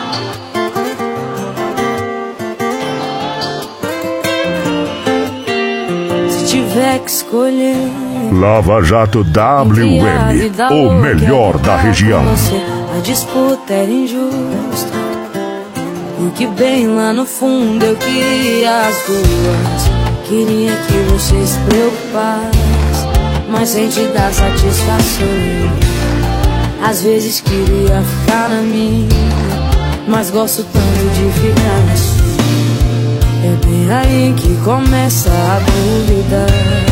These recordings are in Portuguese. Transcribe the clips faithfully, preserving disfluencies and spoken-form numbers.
Se tiver que escolher, Lava Jato W M, o melhor da região. Você, a disputa era injusta, porque bem lá no fundo eu queria as duas. Queria que você se preocupasse, mas sem te dar satisfação. Às vezes queria ficar na minha, mas gosto tanto de ficar na sua. É bem aí que começa a dúvida.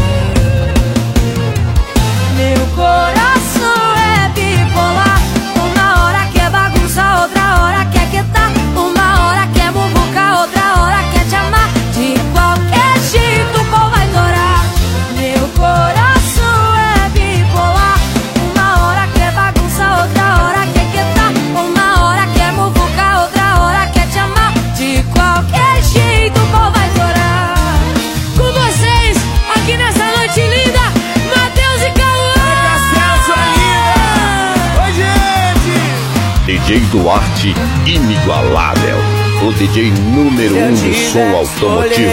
Meu coração é bipolar. Uma hora quer bagunça, outra hora quer quietar. Uma hora quer muvuca, outra hora quer te amar. De qualquer jeito o pau vai torar. Meu coração é bipolar. Uma hora quer bagunça, outra hora quer quietar. Uma hora quer muvuca, outra hora quer te amar. De qualquer jeito o pau vai torar. Com vocês, aqui nessa noite linda, Matheus e Cauã. D J Duarte, inigualável. O D J número um do som automotivo.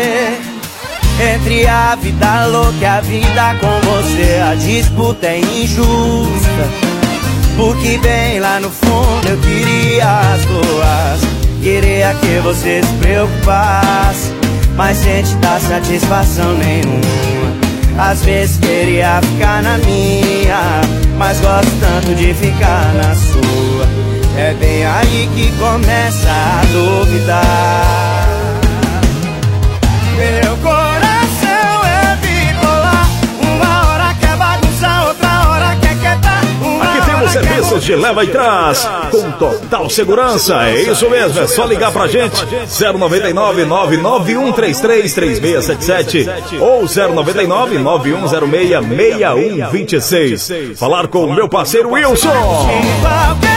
Entre a vida louca e a vida com você, a disputa é injusta, porque bem lá no fundo eu queria as duas. Queria que você se preocupasse, mas sem te dar satisfação nenhuma. Às vezes queria ficar na minha, mas gosto tanto de ficar na sua. É bem aí que começa a duvidar. Meu coração é bipolar. Uma hora quer bagunçar, outra hora quer quietar. Aqui temos serviços de leva e trás com total segurança. É isso mesmo, é só ligar pra gente. zero nove nove, nove nove um três três, três seis sete sete ou zero nove nove, nove um zero seis, seis um dois seis. Falar com o meu parceiro Wilson.